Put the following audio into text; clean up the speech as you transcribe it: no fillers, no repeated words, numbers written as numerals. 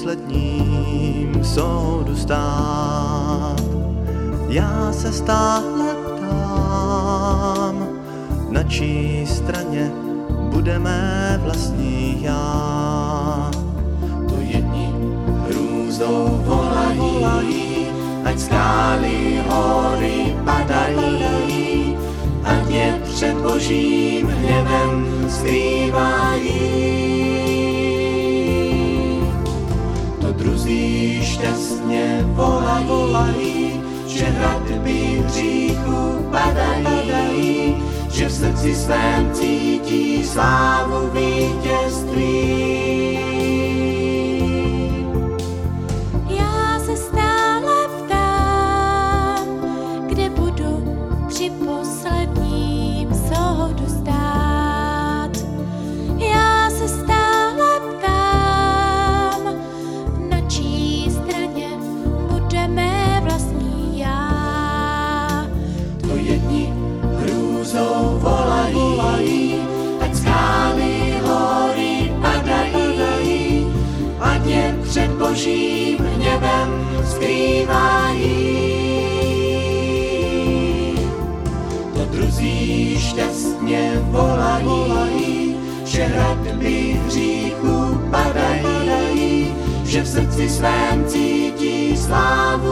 posledním soudu stát. Já se stále ptám, na čí straně bude mé vlastní já. To jedni hrůzou volají, ať skály hory padají, ať je před božím hněvem skrývají. To druzí šťastně volají, že hradby hříchu padají, že v srdci svém cítí slávu vítězství. Já se stále ptám, kde budu při posledním soudu stát. Já se stále ptám, na čí straně bude mé vlastní já. To jedni hrůzou volají, ať skály hory padají, ať je před božím hněvem skrývají. To druzí šťastně volají, že hradby hříchu padají, že v srdci svém cítí slávu